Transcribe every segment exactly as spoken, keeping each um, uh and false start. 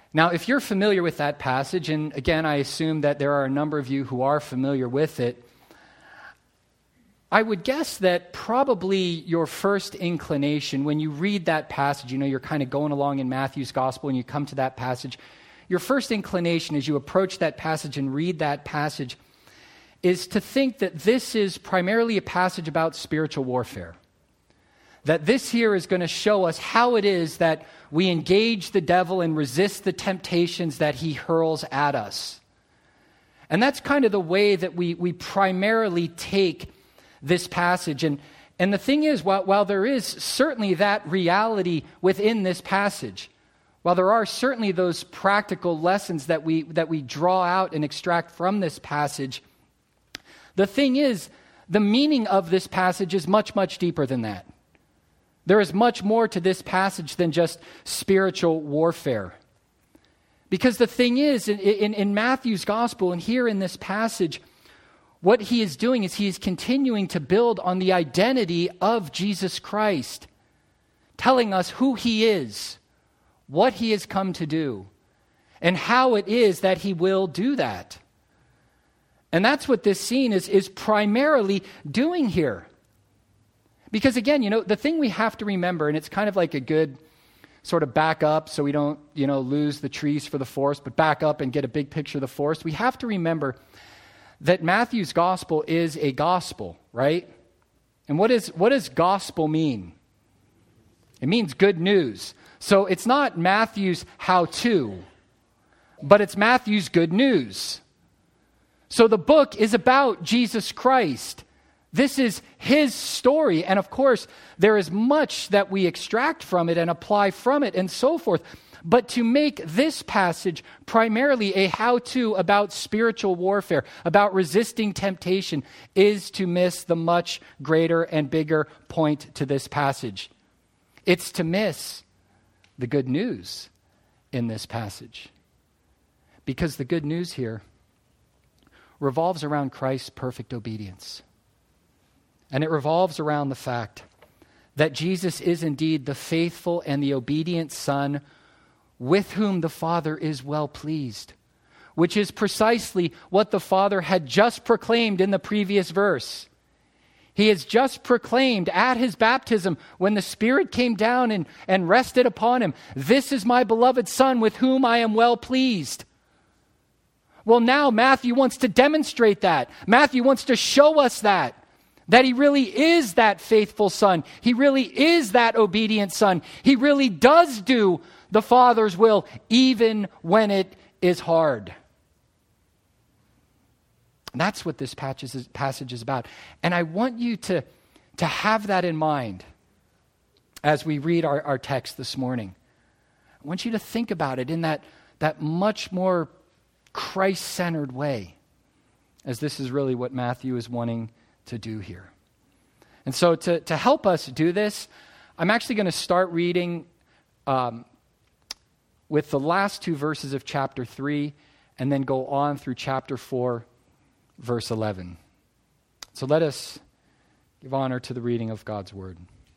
Now, if you're familiar with that passage, and again, I assume that there are a number of you who are familiar with it, I would guess that probably your first inclination when you read that passage, you know, you're kind of going along in Matthew's gospel and you come to that passage, your first inclination as you approach that passage and read that passage is to think that this is primarily a passage about spiritual warfare. That this here is going to show us how it is that we engage the devil and resist the temptations that he hurls at us. And that's kind of the way that we, we primarily take this passage. And, and the thing is, while, while there is certainly that reality within this passage, while there are certainly those practical lessons that we, that we draw out and extract from this passage, the thing is, the meaning of this passage is much, much deeper than that. There is much more to this passage than just spiritual warfare. Because the thing is, in, in, in Matthew's gospel and here in this passage, what he is doing is he is continuing to build on the identity of Jesus Christ, telling us who he is, what he has come to do, and how it is that he will do that. And that's what this scene is, is primarily doing here. Because again, you know, the thing we have to remember, and it's kind of like a good sort of back up so we don't, you know, lose the trees for the forest, but back up and get a big picture of the forest. We have to remember that Matthew's gospel is a gospel, right? And what is what does gospel mean? It means good news. So it's not Matthew's how-to, but it's Matthew's good news. So the book is about Jesus Christ. This is his story. And of course, there is much that we extract from it and apply from it and so forth. But to make this passage primarily a how-to about spiritual warfare, about resisting temptation, is to miss the much greater and bigger point to this passage. It's to miss the good news in this passage. Because the good news here revolves around Christ's perfect obedience. And it revolves around the fact that Jesus is indeed the faithful and the obedient Son with whom the Father is well pleased, which is precisely what the Father had just proclaimed in the previous verse. He has just proclaimed at his baptism, when the Spirit came down and, and rested upon him, "This is my beloved Son with whom I am well pleased." Well, now Matthew wants to demonstrate that. Matthew wants to show us that. That he really is that faithful Son. He really is that obedient Son. He really does do the Father's will, even when it is hard. That's what this passage is about. And I want you to, to have that in mind as we read our, our text this morning. I want you to think about it in that, that much more Christ-centered way, as this is really what Matthew is wanting to do here. And so to, to help us do this, I'm actually going to start reading um, with the last two verses of chapter three, and then go on through chapter four, verse eleven. So let us give honor to the reading of God's word.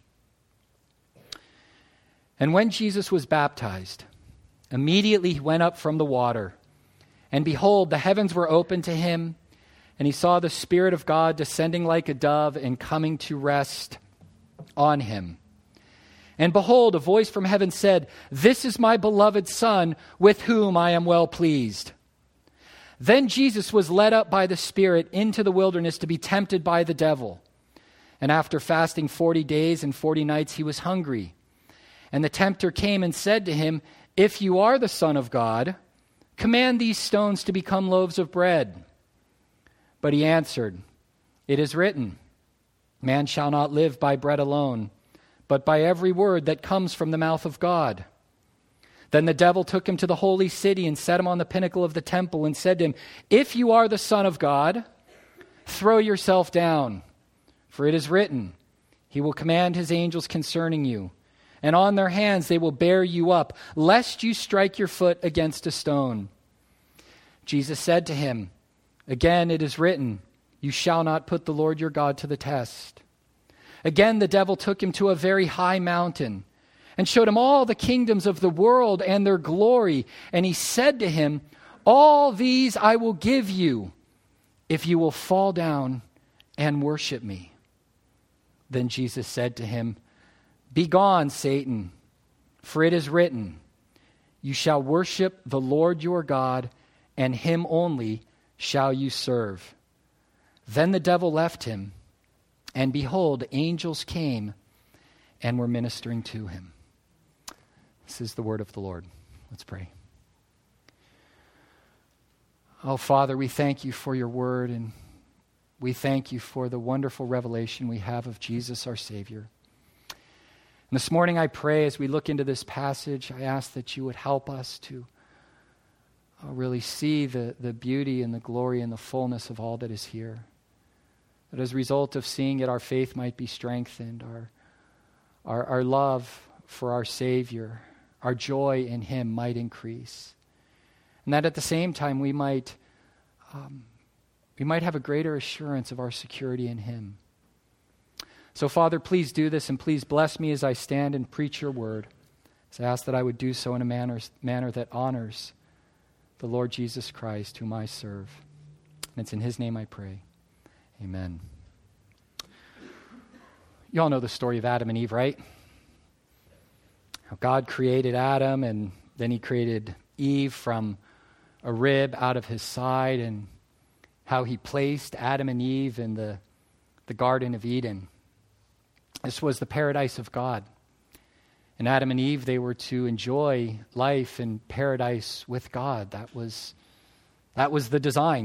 "And when Jesus was baptized, immediately he went up from the water. And behold, the heavens were opened to him, and he saw the Spirit of God descending like a dove and coming to rest on him. And behold, a voice from heaven said, 'This is my beloved Son, with whom I am well pleased.' Then Jesus was led up by the Spirit into the wilderness to be tempted by the devil. And after fasting forty days and forty nights, he was hungry. And the tempter came and said to him, 'If you are the Son of God, command these stones to become loaves of bread.' But he answered, 'It is written, man shall not live by bread alone, but by every word that comes from the mouth of God.' Then the devil took him to the holy city and set him on the pinnacle of the temple and said to him, 'If you are the Son of God, throw yourself down. For it is written, he will command his angels concerning you, and on their hands they will bear you up, lest you strike your foot against a stone.' Jesus said to him, 'Again it is written, you shall not put the Lord your God to the test.' Again the devil took him to a very high mountain and showed him all the kingdoms of the world and their glory. And he said to him, all these I will give you if you will fall down and worship me. Then Jesus said to him, begone, Satan, for it is written, you shall worship the Lord your God, and him only shall you serve. Then the devil left him, and behold, angels came and were ministering to him. This is the word of the Lord. Let's pray. Oh, Father, we thank you for your word, and we thank you for the wonderful revelation we have of Jesus, our Savior. And this morning I pray as we look into this passage, I ask that you would help us to uh, really see the, the beauty and the glory and the fullness of all that is here. That as a result of seeing it, our faith might be strengthened, our, our, our love for our Savior, our joy in him might increase. And that at the same time we might, um, we might have a greater assurance of our security in him. So, Father, please do this, and please bless me as I stand and preach your word. So I ask that I would do so in a manner, manner that honors the Lord Jesus Christ, whom I serve. And it's in his name I pray. Amen. You all know the story of Adam and Eve, right? How God created Adam, and then he created Eve from a rib out of his side, and how he placed Adam and Eve in the, the Garden of Eden. This was the paradise of God. And Adam and Eve, they were to enjoy life in paradise with God. That was, that was the design.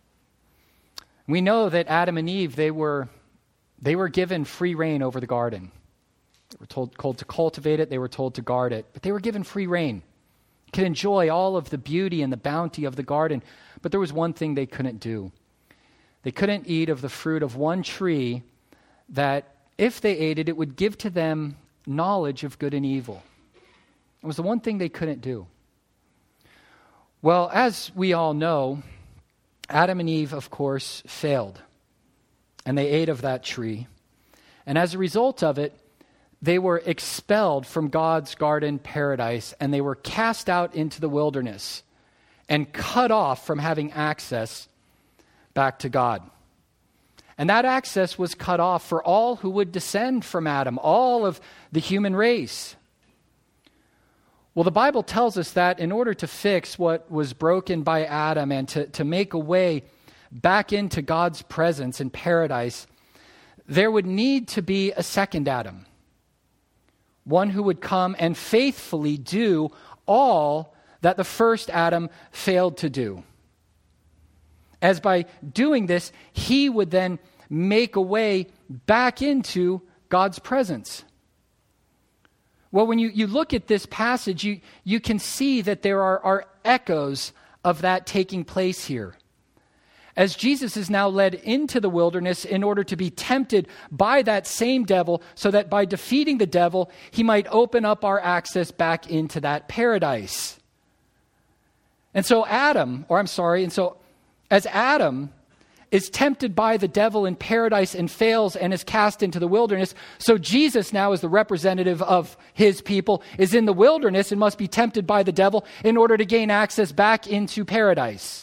We know that Adam and Eve, they were, they were given free reign over the garden. They were told, told to cultivate it. They were told to guard it. But they were given free reign. They could enjoy all of the beauty and the bounty of the garden. But there was one thing they couldn't do. They couldn't eat of the fruit of one tree that if they ate it, it would give to them knowledge of good and evil. It was the one thing they couldn't do. Well, as we all know, Adam and Eve, of course, failed. And they ate of that tree. And as a result of it, they were expelled from God's garden paradise, and they were cast out into the wilderness and cut off from having access back to God. And that access was cut off for all who would descend from Adam, all of the human race. Well, the Bible tells us that in order to fix what was broken by Adam and to, to make a way back into God's presence in paradise, there would need to be a second Adam. One who would come and faithfully do all that the first Adam failed to do. As by doing this, he would then make a way back into God's presence. Well, when you, you look at this passage, you, you can see that there are, are echoes of that taking place here. As Jesus is now led into the wilderness in order to be tempted by that same devil, so that by defeating the devil, he might open up our access back into that paradise. And so Adam, or I'm sorry, and so as Adam is tempted by the devil in paradise and fails and is cast into the wilderness, so Jesus now, as the representative of his people, is in the wilderness and must be tempted by the devil in order to gain access back into paradise.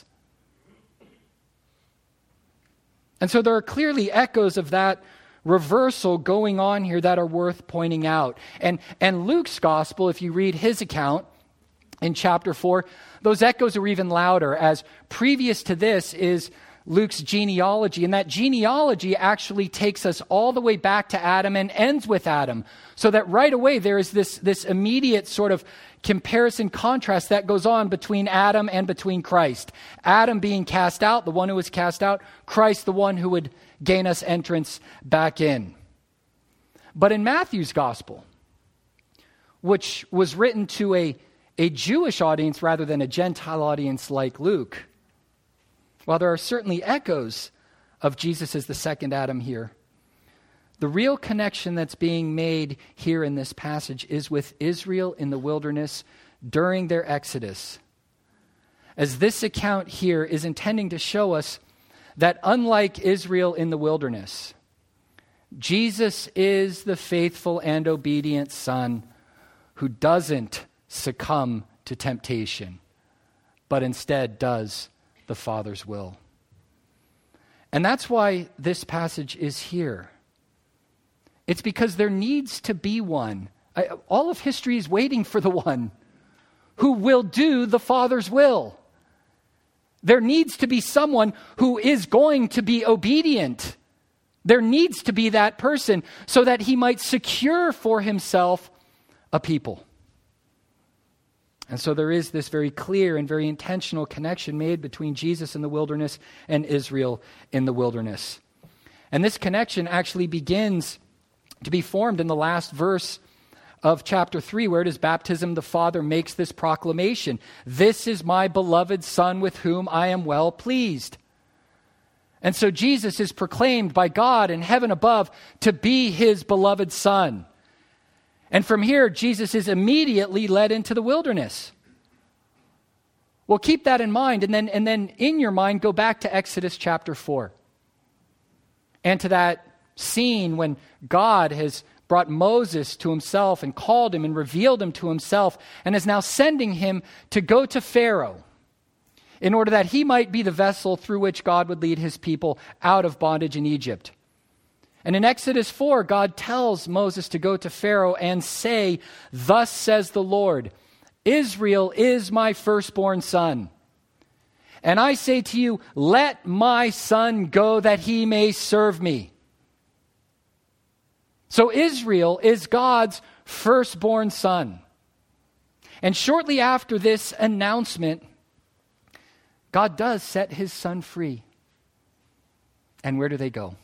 And so there are clearly echoes of that reversal going on here that are worth pointing out. And, and Luke's gospel, if you read his account in chapter four, those echoes are even louder, as previous to this is Luke's genealogy. And that genealogy actually takes us all the way back to Adam and ends with Adam. So that right away there is this, this immediate sort of comparison contrast that goes on between Adam and between Christ. Adam being cast out, the one who was cast out, Christ the one who would gain us entrance back in. But in Matthew's gospel, which was written to a, a Jewish audience rather than a Gentile audience like Luke, while there are certainly echoes of Jesus as the second Adam here, the real connection that's being made here in this passage is with Israel in the wilderness during their exodus. As this account here is intending to show us that unlike Israel in the wilderness, Jesus is the faithful and obedient Son who doesn't succumb to temptation, but instead does the Father's will. And that's why this passage is here. It's because there needs to be one. I, all of history is waiting for the one who will do the Father's will. There needs to be someone who is going to be obedient. There needs to be that person so that he might secure for himself a people. And so there is this very clear and very intentional connection made between Jesus in the wilderness and Israel in the wilderness. And this connection actually begins to be formed in the last verse of chapter three, where it is baptism, the Father makes this proclamation. This is my beloved Son with whom I am well pleased. And so Jesus is proclaimed by God in heaven above to be his beloved Son. And from here, Jesus is immediately led into the wilderness. Well, keep that in mind, and then, and then in your mind, go back to Exodus chapter four. And to that scene when God has brought Moses to himself and called him and revealed him to himself and is now sending him to go to Pharaoh in order that he might be the vessel through which God would lead his people out of bondage in Egypt. And in Exodus four, God tells Moses to go to Pharaoh and say, "Thus says the Lord, Israel is my firstborn son. And I say to you, let my son go that he may serve me." So Israel is God's firstborn son. And shortly after this announcement, God does set his son free. And where do they go?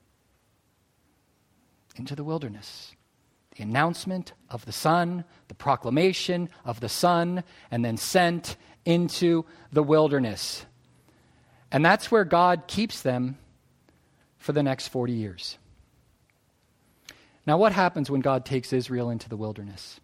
Into the wilderness. The announcement of the Son, the proclamation of the Son, and then sent into the wilderness. And that's where God keeps them for the next forty years. Now, what happens when God takes Israel into the wilderness?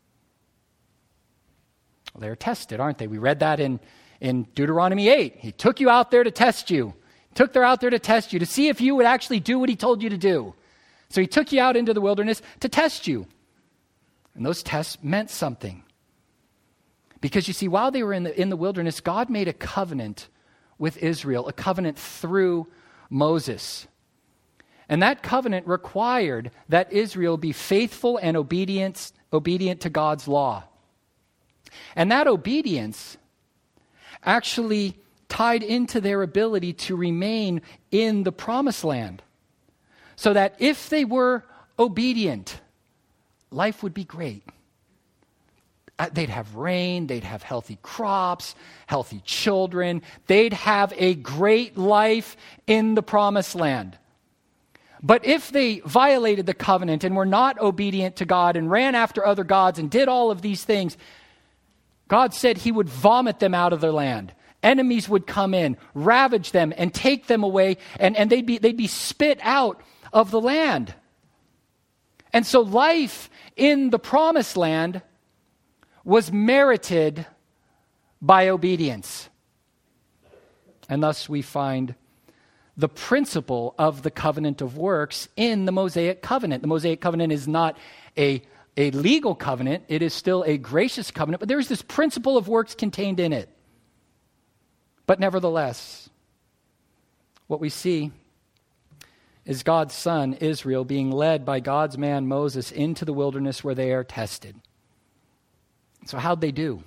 Well, they're tested, aren't they? We read that in, in Deuteronomy eight. He took you out there to test you. He took them out there to test you, to see if you would actually do what he told you to do. So he took you out into the wilderness to test you. And those tests meant something. Because you see, while they were in the, in the wilderness, God made a covenant with Israel, a covenant through Moses. And that covenant required that Israel be faithful and obedient, obedient to God's law. And that obedience actually tied into their ability to remain in the promised land. So that if they were obedient, life would be great. They'd have rain, they'd have healthy crops, healthy children. They'd have a great life in the promised land. But if they violated the covenant and were not obedient to God and ran after other gods and did all of these things, God said he would vomit them out of their land. Enemies would come in, ravage them, and take them away, and, and they'd be, they'd be spit out of the land. And so life in the promised land was merited by obedience. And thus we find the principle of the covenant of works in the Mosaic covenant. The Mosaic covenant is not a, a legal covenant. It is still a gracious covenant, but there is this principle of works contained in it. But nevertheless, what we see is God's son, Israel, being led by God's man, Moses, into the wilderness where they are tested. So how'd they do?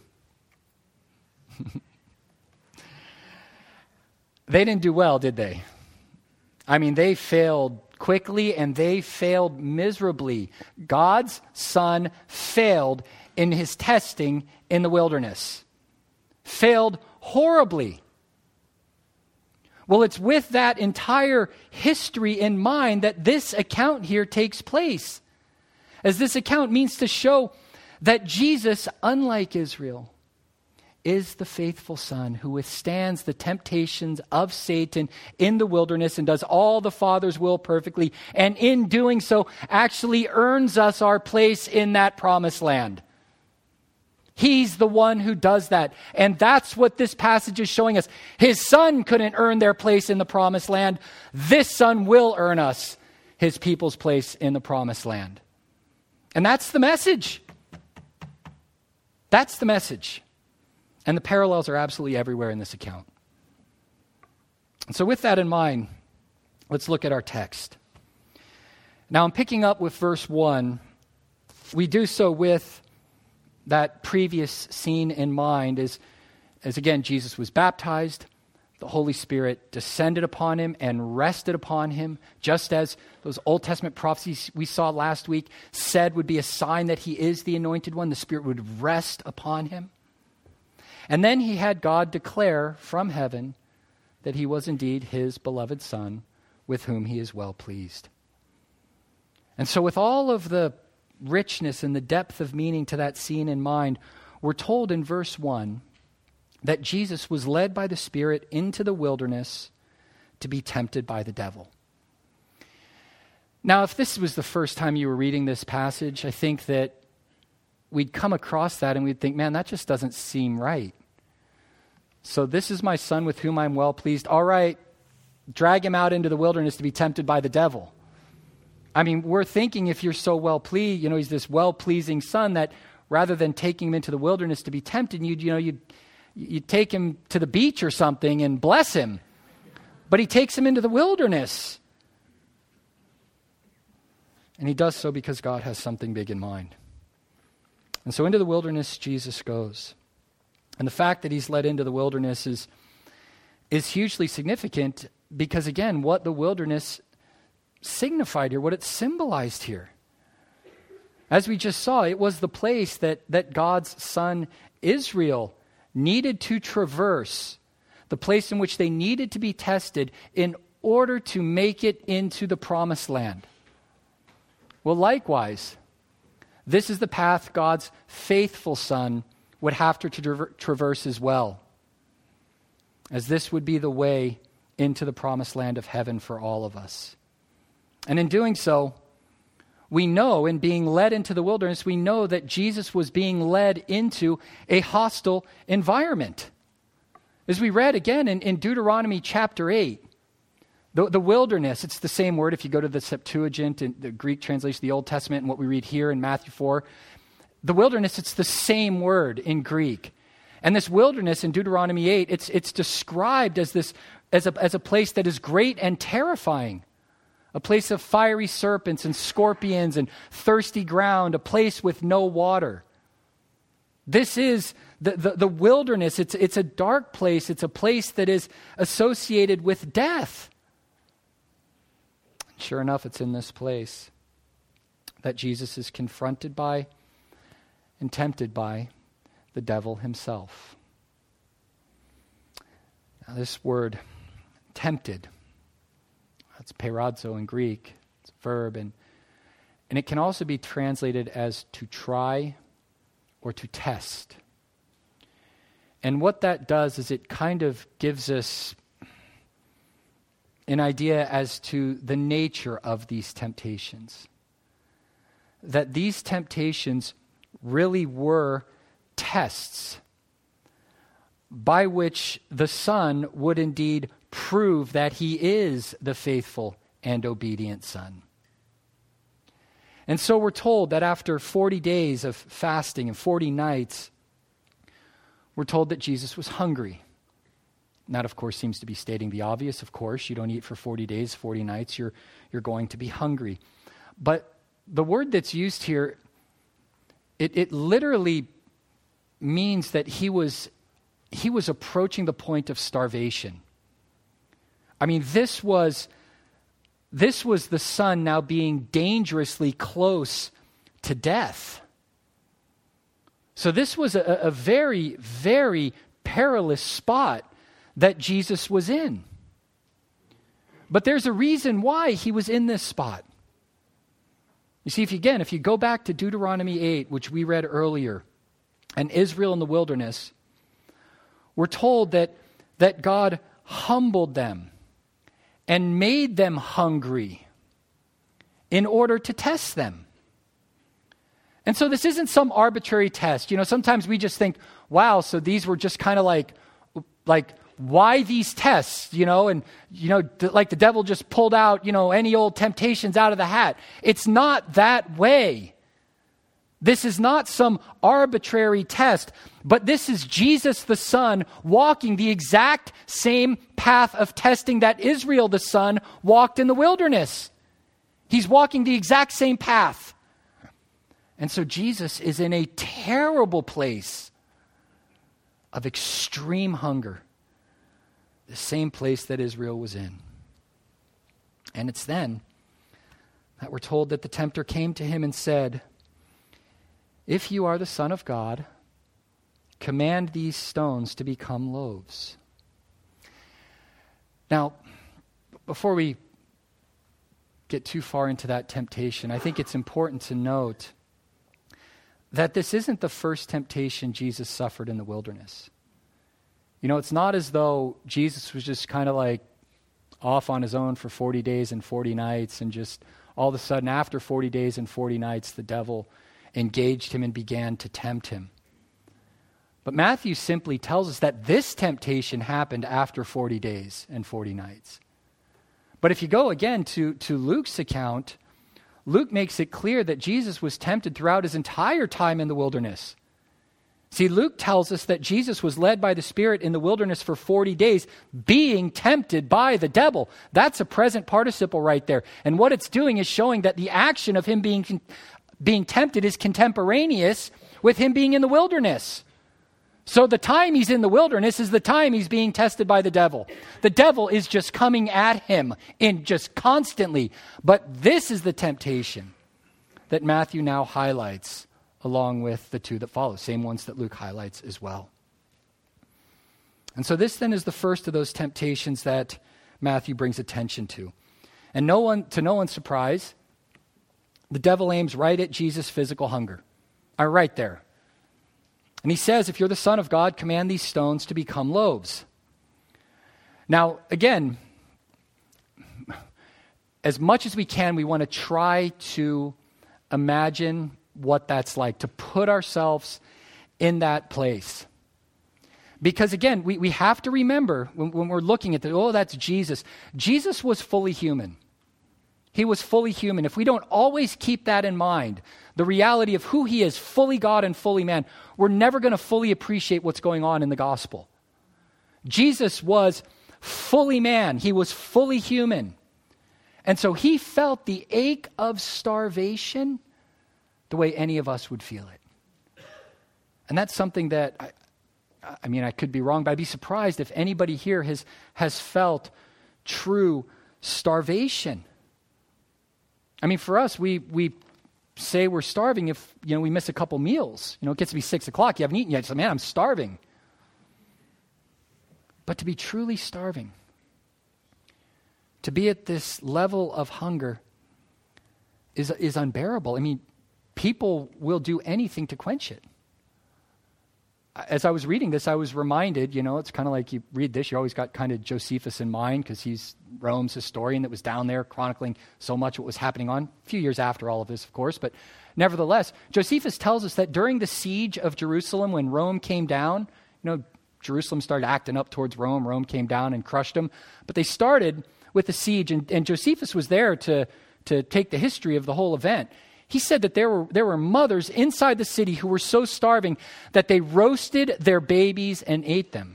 They didn't do well, did they? I mean, they failed quickly and they failed miserably. God's son failed in his testing in the wilderness. Failed horribly. Well, it's with that entire history in mind that this account here takes place. As this account means to show that Jesus, unlike Israel, is the faithful son who withstands the temptations of Satan in the wilderness and does all the Father's will perfectly, and in doing so actually earns us our place in that promised land. He's the one who does that. And that's what this passage is showing us. His son couldn't earn their place in the promised land. This son will earn us his people's place in the promised land. And that's the message. That's the message. And the parallels are absolutely everywhere in this account. And so with that in mind, let's look at our text. Now, I'm picking up with verse one. We do so with that previous scene in mind as, as again, Jesus was baptized. The Holy Spirit descended upon him and rested upon him, just as those Old Testament prophecies we saw last week said would be a sign that he is the anointed one. The Spirit would rest upon him. And then he had God declare from heaven that he was indeed his beloved Son, with whom he is well pleased. And so with all of the richness and the depth of meaning to that scene in mind, we're told in verse one that Jesus was led by the Spirit into the wilderness to be tempted by the devil. Now, if this was the first time you were reading this passage, I think that we'd come across that and we'd think, man, that just doesn't seem right. So this is my Son with whom I'm well pleased. All right, drag him out into the wilderness to be tempted by the devil. I mean, we're thinking if you're so well pleased, you know, he's this well-pleasing Son, that rather than taking him into the wilderness to be tempted, you'd, you know, you'd, you'd take him to the beach or something and bless him. But he takes him into the wilderness. And he does so because God has something big in mind. And so into the wilderness Jesus goes. And the fact that he's led into the wilderness is, is hugely significant because, again, what the wilderness signified here, what it symbolized here. As we just saw, it was the place that, that God's son Israel needed to traverse, the place in which they needed to be tested in order to make it into the promised land. Well, likewise, this is the path God's faithful Son would have to tra- traverse as well, as this would be the way into the promised land of heaven for all of us. And in doing so, we know, in being led into the wilderness, we know that Jesus was being led into a hostile environment. As we read again in, in Deuteronomy chapter eight, the, the wilderness, it's the same word if you go to the Septuagint, in the Greek translation of the Old Testament, and what we read here in Matthew four. The wilderness, it's the same word in Greek. And this wilderness in Deuteronomy eight, it's, it's described as, this, as, a, as a place that is great and terrifying. A place of fiery serpents and scorpions and thirsty ground, a place with no water. This is the, the, the wilderness. It's, it's a dark place. It's a place that is associated with death. Sure enough, it's in this place that Jesus is confronted by and tempted by the devil himself. Now, this word, tempted, that's peirazo in Greek. It's a verb. And, and it can also be translated as to try or to test. And what that does is it kind of gives us an idea as to the nature of these temptations. That these temptations really were tests by which the Son would indeed prove that he is the faithful and obedient Son. And so we're told that after forty days of fasting and forty nights, we're told that Jesus was hungry. And that, of course, seems to be stating the obvious. Of course, you don't eat for forty days, forty nights, you're, you're going to be hungry. But the word that's used here, it, it literally means that he was, he was approaching the point of starvation. I mean, this was, this was the Son now being dangerously close to death. So this was a, a very, very perilous spot that Jesus was in. But there's a reason why he was in this spot. You see, if you, again, if you go back to Deuteronomy eight, which we read earlier, and Israel in the wilderness, we're told that, that God humbled them and made them hungry in order to test them. And so this isn't some arbitrary test. You know, sometimes we just think, wow, so these were just kind of like, like, why these tests, you know, and, you know, th- like the devil just pulled out, you know, any old temptations out of the hat. It's not that way. This is not some arbitrary test, but this is Jesus the Son walking the exact same path of testing that Israel the Son walked in the wilderness. He's walking the exact same path. And so Jesus is in a terrible place of extreme hunger, the same place that Israel was in. And it's then that we're told that the tempter came to him and said, "If you are the Son of God, command these stones to become loaves." Now, before we get too far into that temptation, I think it's important to note that this isn't the first temptation Jesus suffered in the wilderness. You know, it's not as though Jesus was just kind of like off on his own for forty days and forty nights, and just all of a sudden after forty days and forty nights, the devil engaged him and began to tempt him. But Matthew simply tells us that this temptation happened after forty days and forty nights. But if you go again to, to Luke's account, Luke makes it clear that Jesus was tempted throughout his entire time in the wilderness. See, Luke tells us that Jesus was led by the Spirit in the wilderness for forty days, being tempted by the devil. That's a present participle right there. And what it's doing is showing that the action of him being, being tempted is contemporaneous with him being in the wilderness. So the time he's in the wilderness is the time he's being tested by the devil. The devil is just coming at him in just constantly. But this is the temptation that Matthew now highlights along with the two that follow, same ones that Luke highlights as well. And so this then is the first of those temptations that Matthew brings attention to. And no one, to no one's surprise, the devil aims right at Jesus' physical hunger. Uh, right there. And he says, if you're the Son of God, command these stones to become loaves. Now, again, as much as we can, we want to try to imagine what that's like, to put ourselves in that place. Because again, we, we have to remember when, when we're looking at the, oh, that's Jesus. Jesus was fully human. He was fully human. If we don't always keep that in mind, the reality of who he is, fully God and fully man, we're never going to fully appreciate what's going on in the gospel. Jesus was fully man. He was fully human. And so he felt the ache of starvation the way any of us would feel it. And that's something that, I, I mean, I could be wrong, but I'd be surprised if anybody here has, has felt true starvation. I mean, for us, we we say we're starving if, you know, we miss a couple meals. You know, it gets to be six o'clock, you haven't eaten yet. So, man, I'm starving. But to be truly starving, to be at this level of hunger is is unbearable. I mean, people will do anything to quench it. As I was reading this, I was reminded, you know, it's kind of like you read this, you always got kind of Josephus in mind because he's Rome's historian that was down there chronicling so much what was happening on, a few years after all of this, of course. But nevertheless, Josephus tells us that during the siege of Jerusalem, when Rome came down, you know, Jerusalem started acting up towards Rome. Rome came down and crushed them. But they started with the siege, and, and Josephus was there to, to take the history of the whole event. He said that there were there were mothers inside the city who were so starving that they roasted their babies and ate them.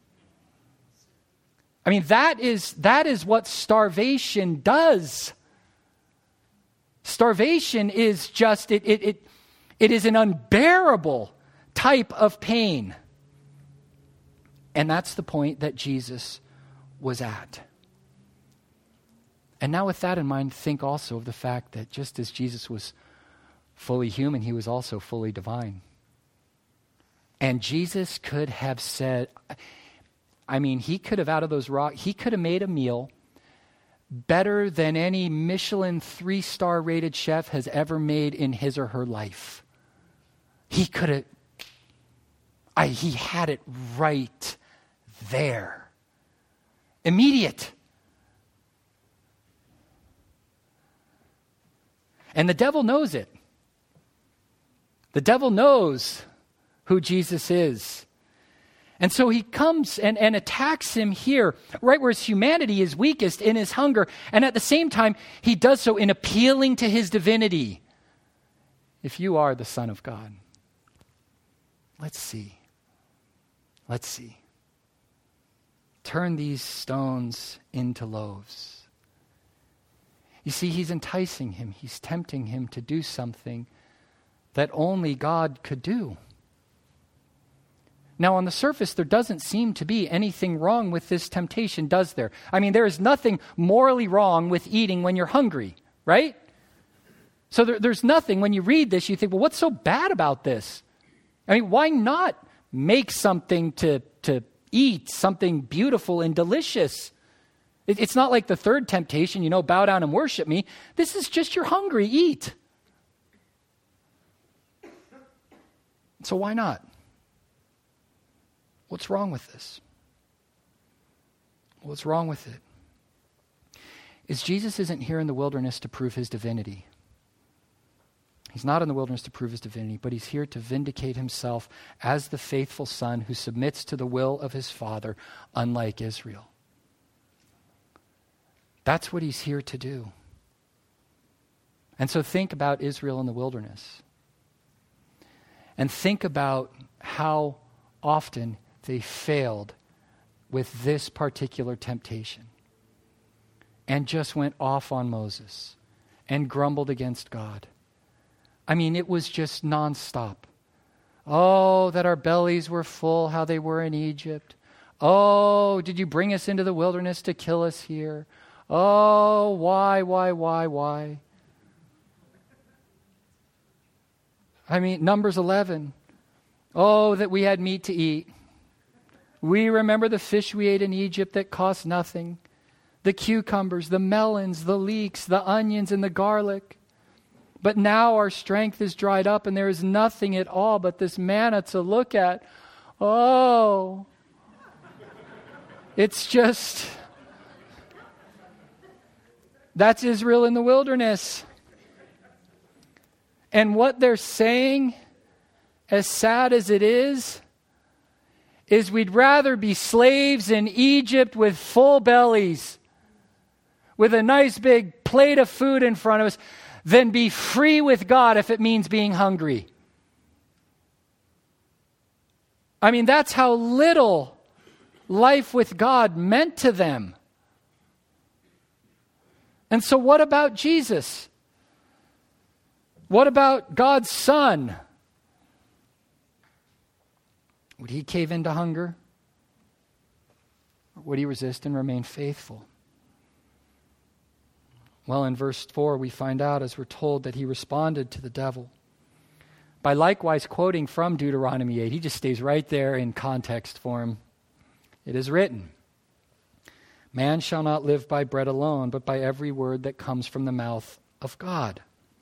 I mean, that is that is what starvation does. Starvation is just, it it it, it is an unbearable type of pain. And that's the point that Jesus was at. And now with that in mind, think also of the fact that just as Jesus was fully human, he was also fully divine. And Jesus could have said, I mean, he could have out of those rocks, he could have made a meal better than any Michelin three-star rated chef has ever made in his or her life. He could have, I, he had it right there. Immediate. And the devil knows it. The devil knows who Jesus is. And so he comes and, and attacks him here, right where his humanity is weakest, in his hunger. And at the same time, he does so in appealing to his divinity. if you are the Son of God, let's see. Let's see. Turn these stones into loaves. You see, he's enticing him. He's tempting him to do something that only God could do. Now, on the surface, there doesn't seem to be anything wrong with this temptation, does there? I mean, there is nothing morally wrong with eating when you're hungry, right? So there, there's nothing, when you read this, you think, well, what's so bad about this? I mean, why not make something to, to eat, something beautiful and delicious? It, it's not like the third temptation, you know, bow down and worship me. This is just you're hungry, eat. So why not? What's wrong with this? What's wrong with it? Is Jesus isn't here in the wilderness to prove his divinity. He's not in the wilderness to prove his divinity, but he's here to vindicate himself as the faithful son who submits to the will of his Father, unlike Israel. That's what he's here to do. And so think about Israel in the wilderness. And think about how often they failed with this particular temptation and just went off on Moses and grumbled against God. I mean, it was just nonstop. Oh, that our bellies were full, how they were in Egypt. Oh, did you bring us into the wilderness to kill us here? Oh, why, why, why, why? I mean, Numbers eleven. Oh, that we had meat to eat. We remember the fish we ate in Egypt that cost nothing. The cucumbers, the melons, the leeks, the onions, and the garlic. But now our strength is dried up and there is nothing at all but this manna to look at. Oh, it's just, that's Israel in the wilderness. And what they're saying, as sad as it is, is we'd rather be slaves in Egypt with full bellies, with a nice big plate of food in front of us, than be free with God if it means being hungry. I mean, that's how little life with God meant to them. And so what about Jesus? What about God's Son? Would he cave into hunger? Or would he resist and remain faithful? Well, in verse four, we find out, as we're told, that he responded to the devil by likewise quoting from Deuteronomy eight. He just stays right there in context for him. It is written, "Man shall not live by bread alone, but by every word that comes from the mouth of God."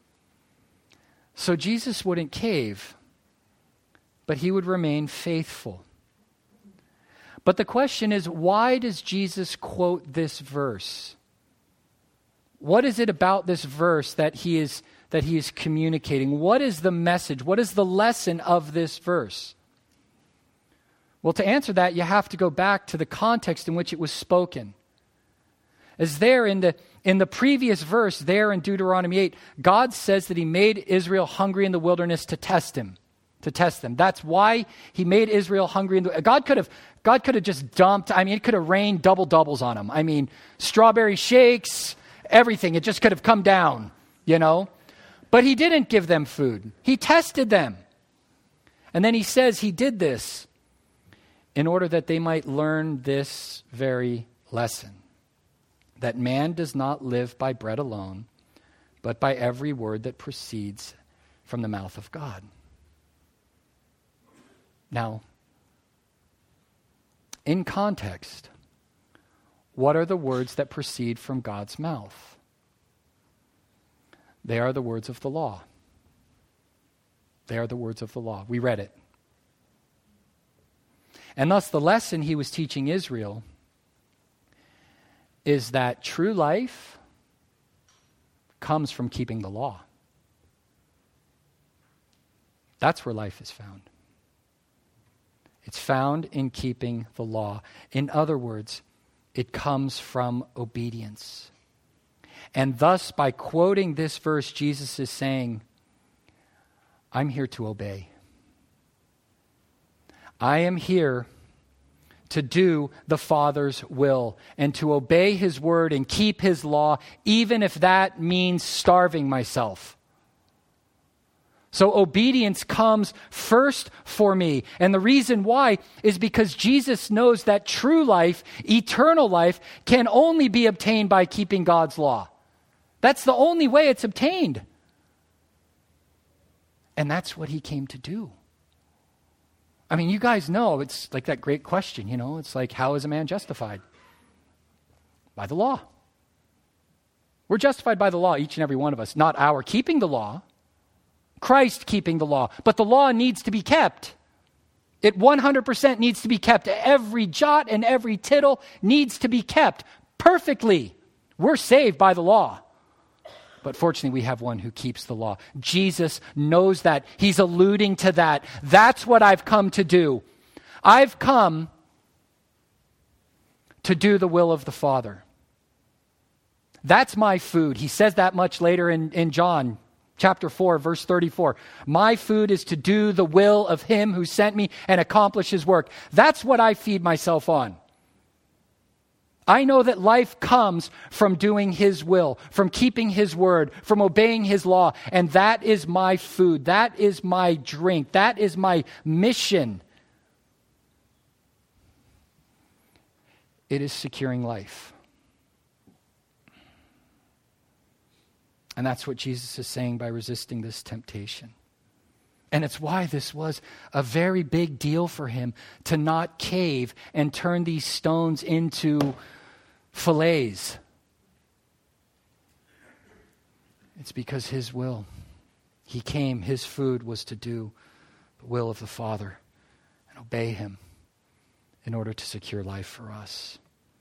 So Jesus wouldn't cave, but he would remain faithful. But the question is, why does Jesus quote this verse? What is it about this verse that he is that he is communicating? What is the message? What is the lesson of this verse? Well, to answer that, you have to go back to the context in which it was spoken. As there in the in the previous verse, there in Deuteronomy eight, God says that he made Israel hungry in the wilderness to test him. To test them. That's why he made Israel hungry. In the, God could have God could have just dumped, I mean, it could have rained double doubles on them. I mean, strawberry shakes, everything. It just could have come down, you know. But he didn't give them food. He tested them. And then he says he did this in order that they might learn this very lesson. That man does not live by bread alone, but by every word that proceeds from the mouth of God. Now, in context, what are the words that proceed from God's mouth? They are the words of the law. They are the words of the law. We read it. And thus the lesson he was teaching Israel is that true life comes from keeping the law. That's where life is found. It's found in keeping the law. In other words, it comes from obedience. And thus, by quoting this verse, Jesus is saying, I'm here to obey. I am here to do the Father's will and to obey his word and keep his law, even if that means starving myself. So obedience comes first for me. And the reason why is because Jesus knows that true life, eternal life, can only be obtained by keeping God's law. That's the only way it's obtained. And that's what he came to do. I mean, you guys know, it's like that great question, you know, it's like, how is a man justified? By the law. We're justified by the law, each and every one of us. Not our keeping the law, Christ keeping the law. But the law needs to be kept. It one hundred percent needs to be kept. Every jot and every tittle needs to be kept perfectly. We're saved by the law. But fortunately, we have one who keeps the law. Jesus knows that. He's alluding to that. That's what I've come to do. I've come to do the will of the Father. That's my food. He says that much later in, in John chapter four, verse thirty-four. My food is to do the will of him who sent me and accomplish his work. That's what I feed myself on. I know that life comes from doing his will, from keeping his word, from obeying his law. And that is my food. That is my drink. That is my mission. It is securing life. And that's what Jesus is saying by resisting this temptation. And it's why this was a very big deal for him to not cave and turn these stones into fillets. It's because his will, he came, his food was to do the will of the Father and obey him in order to secure life for us.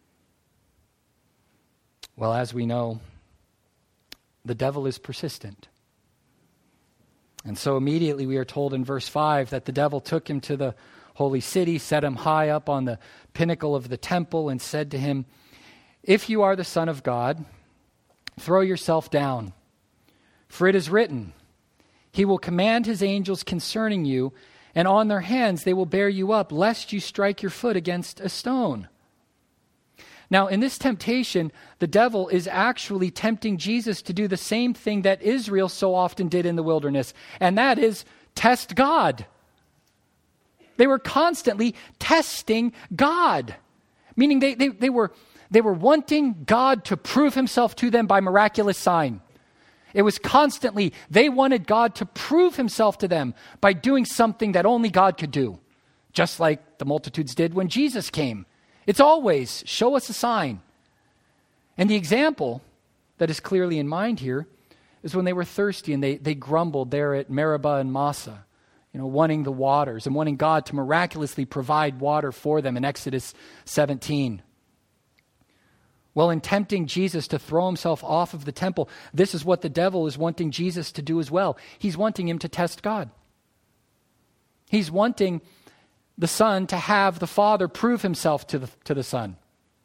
Well, as we know, the devil is persistent. And so immediately we are told in verse five that the devil took him to the holy city, set him high up on the pinnacle of the temple, and said to him, "If you are the Son of God, throw yourself down. For it is written, he will command his angels concerning you, and on their hands they will bear you up, lest you strike your foot against a stone." Now, in this temptation, the devil is actually tempting Jesus to do the same thing that Israel so often did in the wilderness, and that is test God. They were constantly testing God, meaning they, they, they were they were wanting God to prove himself to them by miraculous sign. It was constantly, they wanted God to prove himself to them by doing something that only God could do, just like the multitudes did when Jesus came. It's always, show us a sign. And the example that is clearly in mind here is when they were thirsty and they, they grumbled there at Meribah and Massah, you know, wanting the waters and wanting God to miraculously provide water for them in Exodus seventeen. Well, in tempting Jesus to throw himself off of the temple, this is what the devil is wanting Jesus to do as well. He's wanting him to test God. He's wanting the Son to have the Father prove himself to the, to the Son.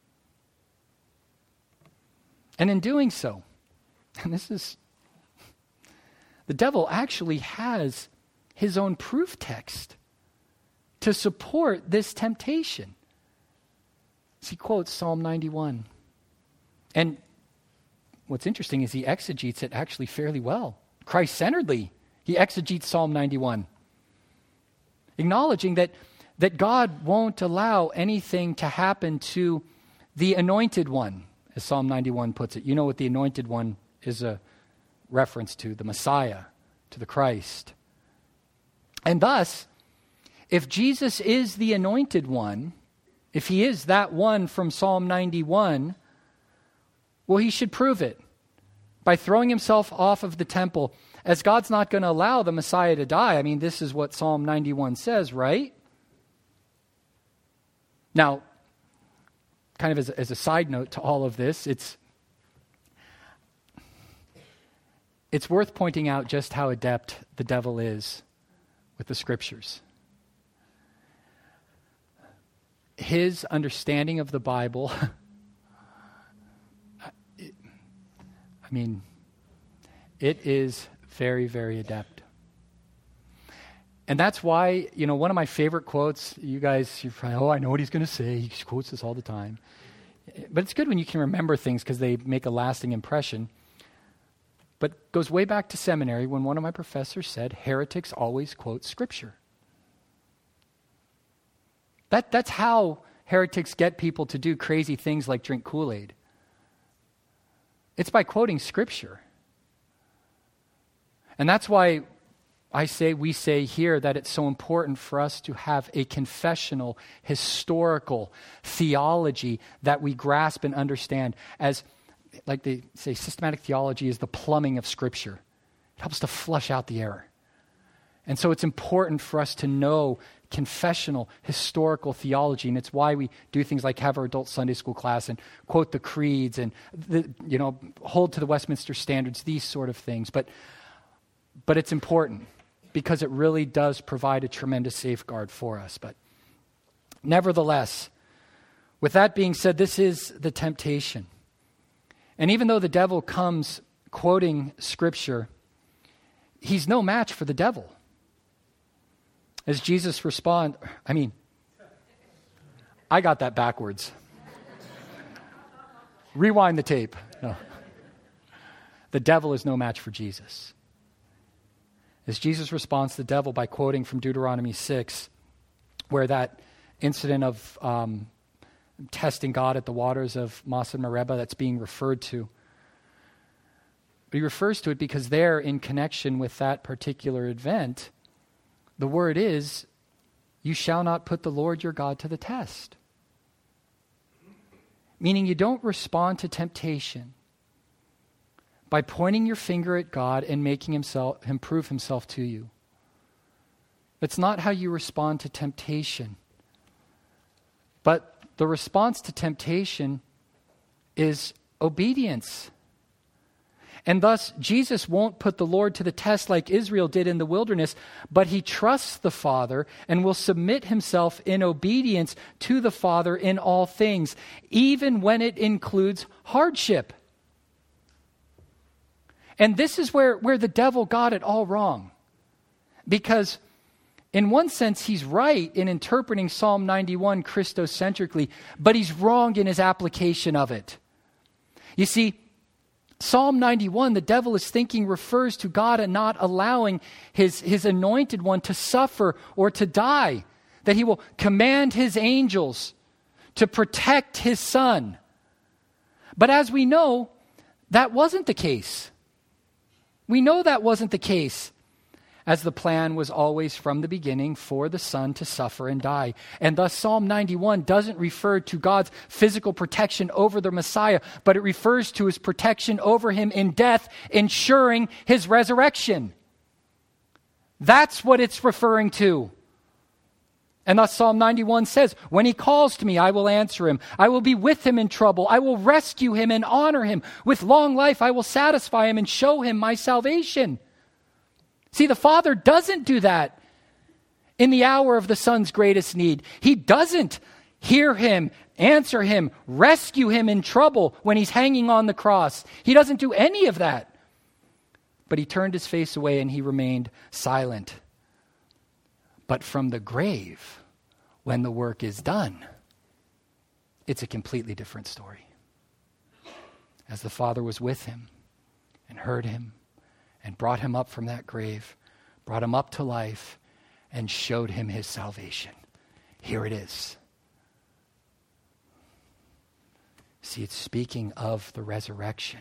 And in doing so, and this is, the devil actually has his own proof text to support this temptation. So he quotes Psalm ninety-one. And what's interesting is he exegetes it actually fairly well. Christ-centeredly, he exegetes Psalm ninety-one, acknowledging that that God won't allow anything to happen to the anointed one, as Psalm ninety-one puts it. You know what the anointed one is a reference to, the Messiah, to the Christ. And thus, if Jesus is the anointed one, if he is that one from Psalm ninety-one, well, he should prove it by throwing himself off of the temple, as God's not going to allow the Messiah to die. I mean, this is what Psalm ninety-one says, right? Now, kind of as a, as a side note to all of this, it's it's worth pointing out just how adept the devil is with the Scriptures. His understanding of the Bible, I mean, it is very, very adept. And that's why, you know, one of my favorite quotes, you guys, you're probably, oh, I know what he's going to say. He quotes this all the time. But it's good when you can remember things because they make a lasting impression. But it goes way back to seminary when one of my professors said, heretics always quote Scripture. That, that's how heretics get people to do crazy things like drink Kool-Aid. It's by quoting Scripture. And that's why I say, we say here that it's so important for us to have a confessional, historical theology that we grasp and understand. As, like they say, systematic theology is the plumbing of Scripture. It helps to flush out the error. And so it's important for us to know confessional, historical theology, and it's why we do things like have our adult Sunday school class and quote the creeds and, the, you know, hold to the Westminster Standards, these sort of things. But, but it's important because it really does provide a tremendous safeguard for us. But nevertheless, with that being said, this is the temptation. And even though the devil comes quoting Scripture, he's no match for the devil. As Jesus responds, I mean, I got that backwards. Rewind the tape. No. The devil is no match for Jesus. As Jesus responds to the devil by quoting from Deuteronomy six, where that incident of um, testing God at the waters of Massa and Meribah that's being referred to. But he refers to it because there, in connection with that particular event, the word is, you shall not put the Lord your God to the test. Meaning you don't respond to temptation by pointing your finger at God and making himself, him prove himself to you. That's not how you respond to temptation. But the response to temptation is obedience. And thus, Jesus won't put the Lord to the test like Israel did in the wilderness, but he trusts the Father and will submit himself in obedience to the Father in all things, even when it includes hardship. And this is where, where the devil got it all wrong. Because in one sense, he's right in interpreting Psalm ninety-one Christocentrically, but he's wrong in his application of it. You see, Psalm ninety-one, the devil is thinking, refers to God and not allowing his, his anointed one to suffer or to die. That he will command his angels to protect his son. But as we know, that wasn't the case. We know that wasn't the case, as the plan was always from the beginning for the son to suffer and die. And thus Psalm ninety-one doesn't refer to God's physical protection over the Messiah, but it refers to his protection over him in death, ensuring his resurrection. That's what it's referring to. And thus Psalm ninety-one says, when he calls to me, I will answer him. I will be with him in trouble. I will rescue him and honor him. With long life, I will satisfy him and show him my salvation. See, the Father doesn't do that in the hour of the Son's greatest need. He doesn't hear him, answer him, rescue him in trouble when he's hanging on the cross. He doesn't do any of that. But he turned his face away and he remained silent. But from the grave, when the work is done, it's a completely different story. As the Father was with him and heard him and brought him up from that grave, brought him up to life, and showed him his salvation. Here it is. See, it's speaking of the resurrection.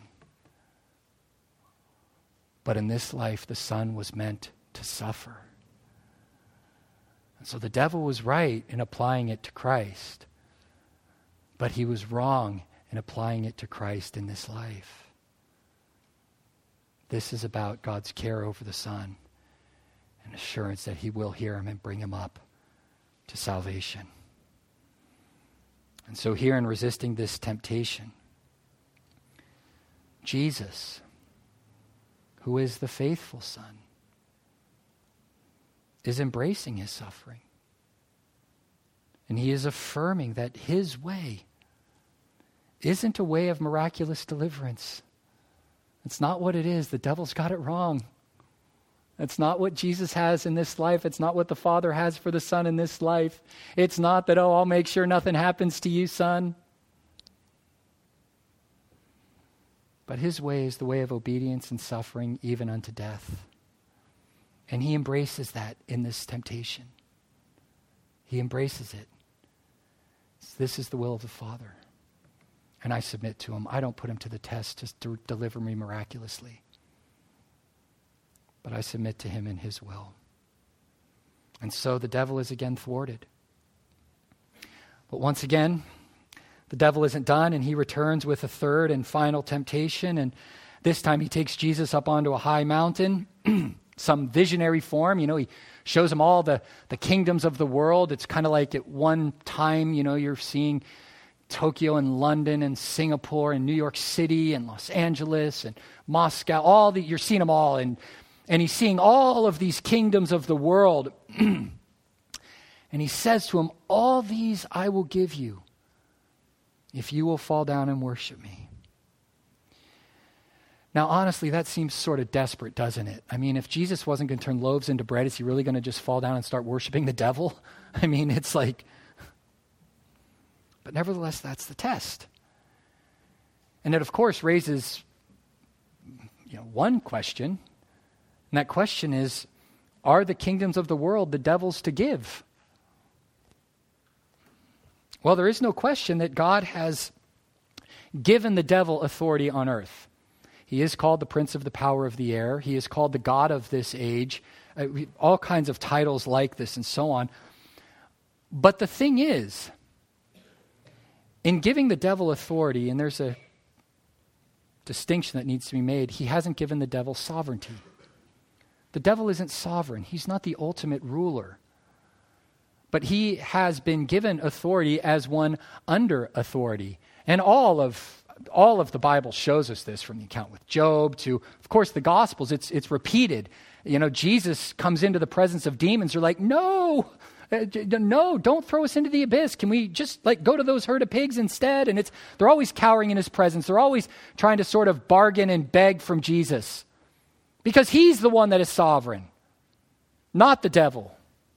But in this life, the Son was meant to suffer. And so the devil was right in applying it to Christ, but he was wrong in applying it to Christ in this life. This is about God's care over the Son and assurance that he will hear him and bring him up to salvation. And so here in resisting this temptation, Jesus, who is the faithful Son, is embracing his suffering. And he is affirming that his way isn't a way of miraculous deliverance. It's not what it is. The devil's got it wrong. That's not what Jesus has in this life. It's not what the Father has for the Son in this life. It's not that, oh, I'll make sure nothing happens to you, son. But his way is the way of obedience and suffering, even unto death. And he embraces that in this temptation. He embraces it. This is the will of the Father. And I submit to him. I don't put him to the test just to deliver me miraculously. But I submit to him in his will. And so the devil is again thwarted. But once again, the devil isn't done, and he returns with a third and final temptation. And this time he takes Jesus up onto a high mountain, some visionary form. You know, he shows him all the, the kingdoms of the world. It's kind of like at one time, you know, you're seeing Tokyo and London and Singapore and New York City and Los Angeles and Moscow. All the, you're seeing them all. And, and he's seeing all of these kingdoms of the world. And he says to him, all these I will give you if you will fall down and worship me. Now, honestly, that seems sort of desperate, doesn't it? I mean, if Jesus wasn't going to turn loaves into bread, is he really going to just fall down and start worshiping the devil? I mean, it's like, but nevertheless, that's the test. And it, of course, raises, you know, one question. And that question is, are the kingdoms of the world the devil's to give? Well, there is no question that God has given the devil authority on earth. He is called the prince of the power of the air. He is called the God of this age. Uh, we, all kinds of titles like this and so on. But the thing is, in giving the devil authority, and there's a distinction that needs to be made, he hasn't given the devil sovereignty. The devil isn't sovereign. He's not the ultimate ruler. But he has been given authority as one under authority. And all of all of the Bible shows us this, from the account with Job to, of course, the Gospels. It's it's repeated. You know, Jesus comes into the presence of demons. They're like, no, uh, no, don't throw us into the abyss. Can we just like go to those herd of pigs instead? And it's they're always cowering in his presence. They're always trying to sort of bargain and beg from Jesus, because he's the one that is sovereign, not the devil.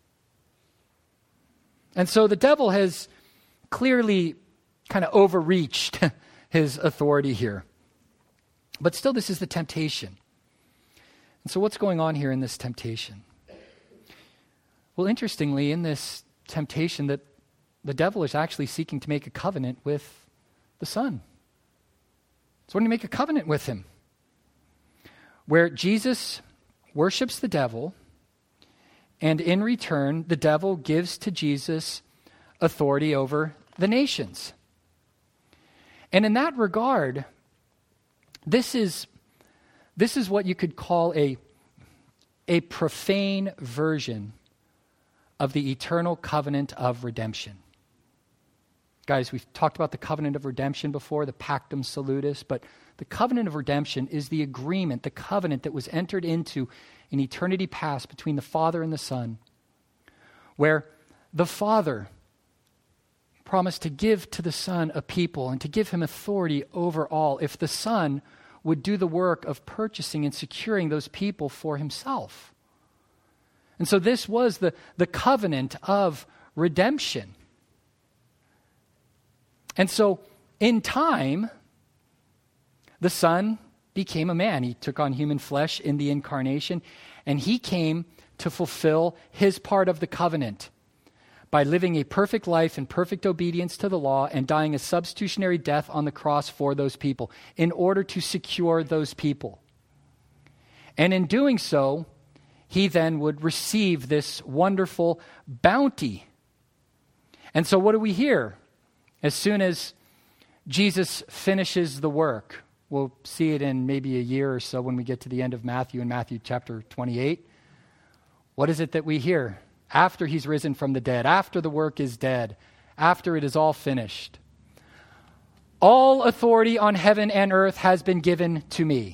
And so the devil has clearly kind of overreached his authority here. But still, this is the temptation. And so what's going on here in this temptation? Well, interestingly, in this temptation, that the devil is actually seeking to make a covenant with the Son. So when you make a covenant with him, where Jesus worships the devil, and in return, the devil gives to Jesus authority over the nations. And in that regard, this is, this is what you could call a, a profane version of the eternal covenant of redemption. Guys, we've talked about the covenant of redemption before, the Pactum Salutis, but the covenant of redemption is the agreement, the covenant that was entered into in eternity past between the Father and the Son, where the Father promised to give to the Son a people and to give him authority over all if the Son would do the work of purchasing and securing those people for himself. And so this was the, the covenant of redemption. And so in time, the Son became a man. He took on human flesh in the incarnation, and he came to fulfill his part of the covenant by living a perfect life in perfect obedience to the law and dying a substitutionary death on the cross for those people in order to secure those people. And in doing so, he then would receive this wonderful bounty. And so what do we hear? As soon as Jesus finishes the work, we'll see it in maybe a year or so when we get to the end of Matthew in Matthew chapter twenty-eight. What is it that we hear? After he's risen from the dead, after the work is dead, after it is all finished. All authority on heaven and earth has been given to me.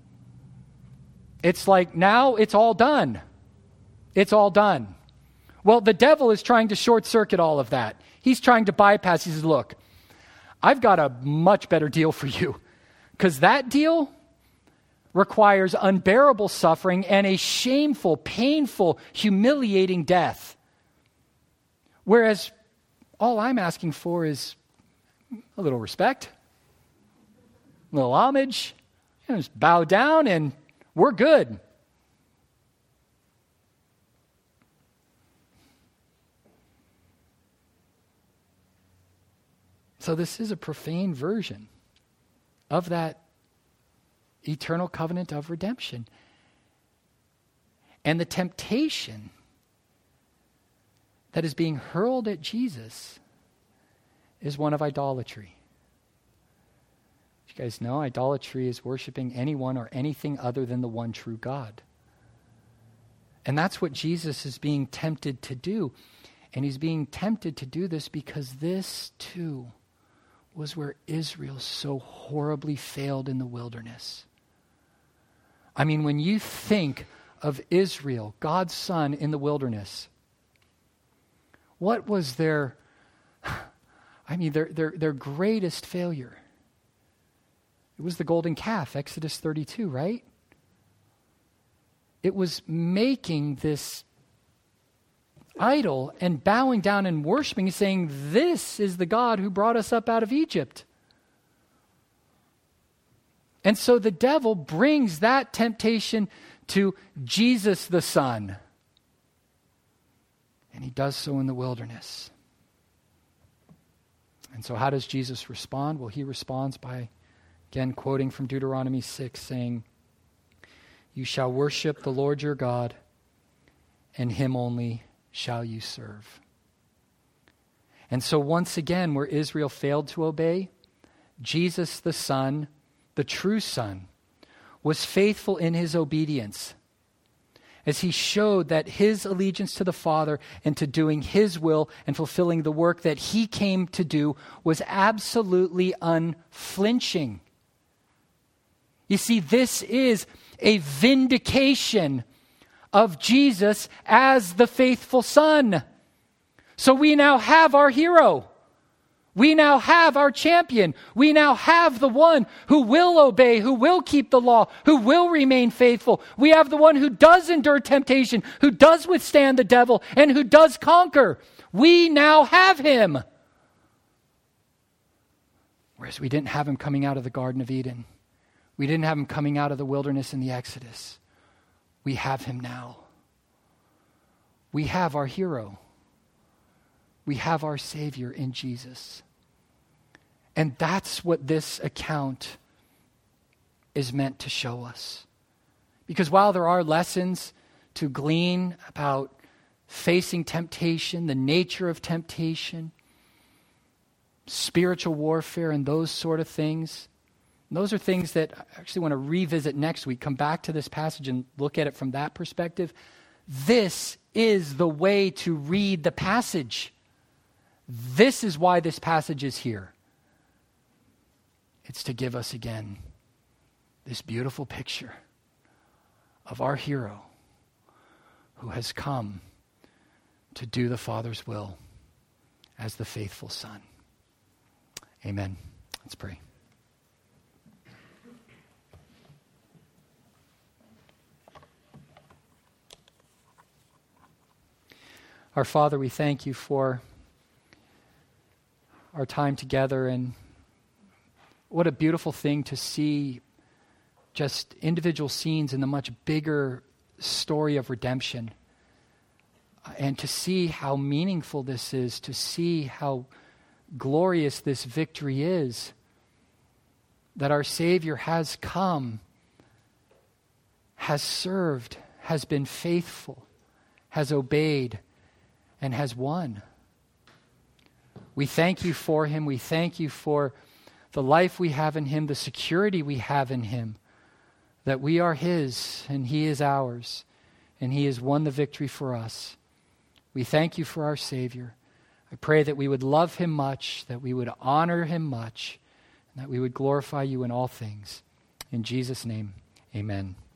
It's like, now it's all done. It's all done. Well, the devil is trying to short circuit all of that. He's trying to bypass. He says, look, I've got a much better deal for you. Because that deal requires unbearable suffering and a shameful, painful, humiliating death. Whereas all I'm asking for is a little respect, a little homage, you know, just bow down and we're good. So this is a profane version of that eternal covenant of redemption. And the temptation that is being hurled at Jesus is one of idolatry. You guys know idolatry is worshiping anyone or anything other than the one true God. And that's what Jesus is being tempted to do. And he's being tempted to do this because this too was where Israel so horribly failed in the wilderness. I mean, when you think of Israel, God's son in the wilderness, what was their, I mean, their, their, their greatest failure? It was the golden calf, Exodus thirty-two, right? It was making this idol and bowing down and worshiping and saying, this is the God who brought us up out of Egypt. And so the devil brings that temptation to Jesus the Son. And he does so in the wilderness. And so how does Jesus respond? Well, he responds by, again, quoting from Deuteronomy six, saying, you shall worship the Lord your God, and him only shall you serve. And so once again, where Israel failed to obey, Jesus the Son, the true Son, was faithful in his obedience as he showed that his allegiance to the Father and to doing his will and fulfilling the work that he came to do was absolutely unflinching. You see, this is a vindication of Jesus as the faithful Son. So we now have our hero. We now have our champion. We now have the one who will obey, who will keep the law, who will remain faithful. We have the one who does endure temptation, who does withstand the devil, and who does conquer. We now have him. Whereas we didn't have him coming out of the Garden of Eden. We didn't have him coming out of the wilderness in the Exodus. We have him now. We have our hero. We have our Savior in Jesus. And that's what this account is meant to show us. Because while there are lessons to glean about facing temptation, the nature of temptation, spiritual warfare, and those sort of things, those are things that I actually want to revisit next week. Come back to this passage and look at it from that perspective. This is the way to read the passage. This is why this passage is here. It's to give us again this beautiful picture of our hero who has come to do the Father's will as the faithful Son. Amen. Let's pray. Our Father, we thank you for our time together, and what a beautiful thing to see just individual scenes in the much bigger story of redemption, and to see how meaningful this is, to see how glorious this victory is, that our Savior has come, has served, has been faithful, has obeyed, and has won. We thank you for him. We thank you for the life we have in him, the security we have in him, that we are his and he is ours, and he has won the victory for us. We thank you for our Savior. I pray that we would love him much, that we would honor him much, and that we would glorify you in all things. In Jesus' name, amen.